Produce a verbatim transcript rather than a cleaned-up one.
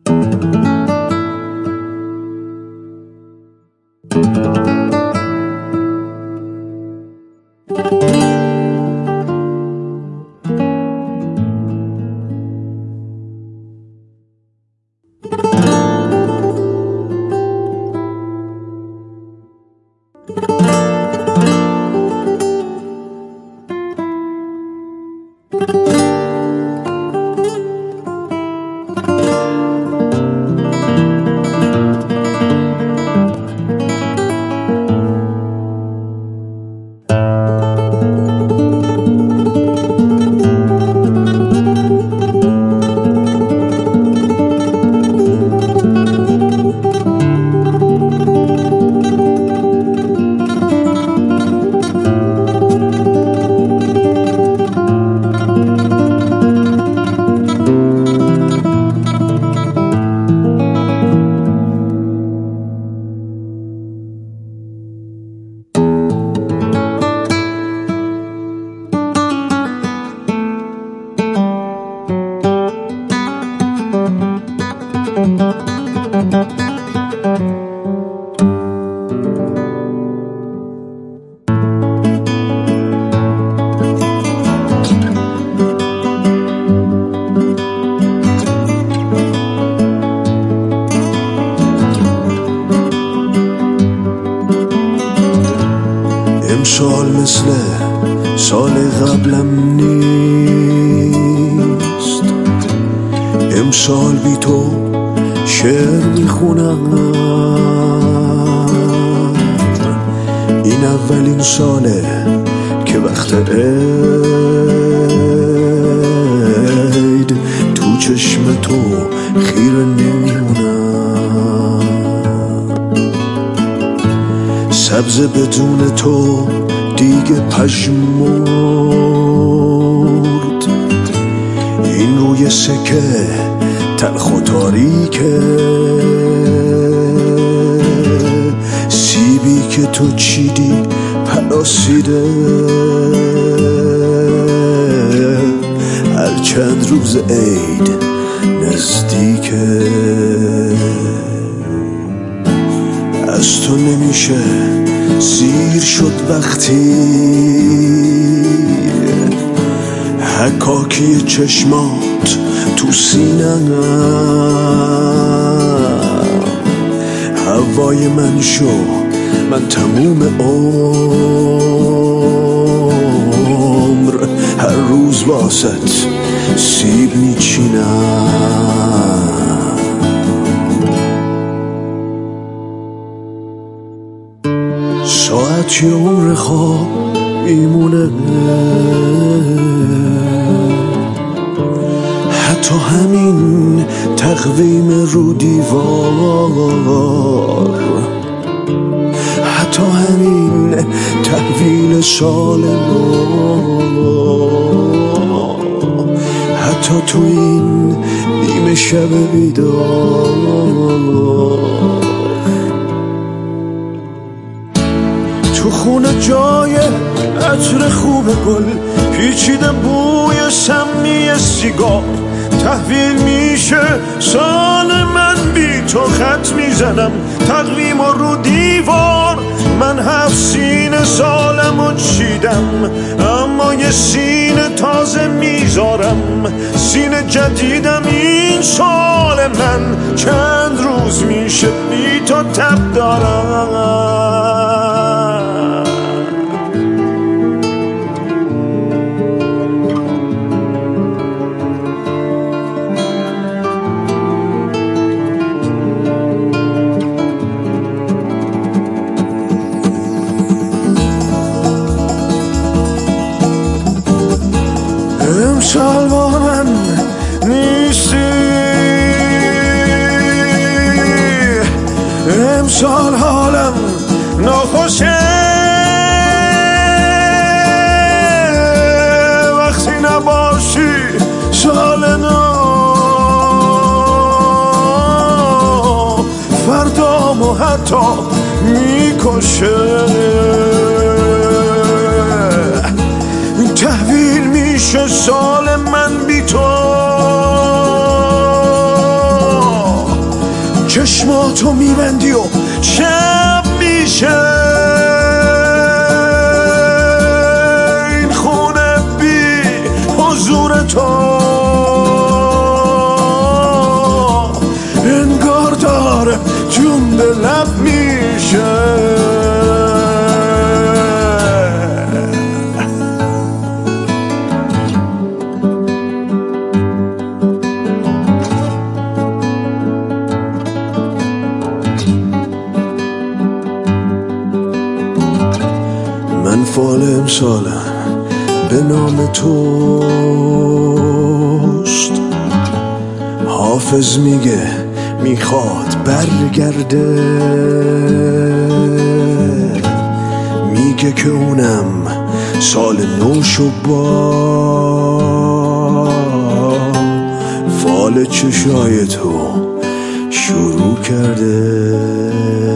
امسال مثل سال قبلم نیست، امسال بی تو شعر میخونم. این اولین ساله که وقت عید تو چشم تو خیره نمیمونم. سبز بدون تو دیگه پژمرد، این روی سکه تلخ و تاریکه. سیبی که تو چیدی پلاسیده، هر چند روز عید نزدیکه. از تو نمیشه سیر شد وقتی حکاکی چشمات تو سینه‌ام. هوای من شو، من تموم عمر هر روز واسط سیب میچینم. ساعتی عمر خواب میمونه، حتی همین تقویم رو دیوار، حتی همین تحویل سال نو، حتی تو این نیمه شب بیدار. تو خونه جای عطر خوب گل پیچیده بوی سمی سیگار. تحویل میشه سال من بی تو خط میزنم تقویم و رو دیوار. من هفت سینه سالمو چیدم اما یه سینه تازه میذارم. سینه جدیدم این سال من، چند روز میشه بی تو تب دارم. امسال با من نیستی، امسال حالم ناخوشه. وقتی نباشی سال نو، فردامو حتی میکشه. تحویل میشه سال من بی تو، با تو میبندی و شب میشه این خونه بی حضور تو انگار داره جون به لب میشه من فال امسالم به نام توست حافظ میگه میخواد برگرده میگه که اونم سال نوشو با فال چشای تو شروع کرده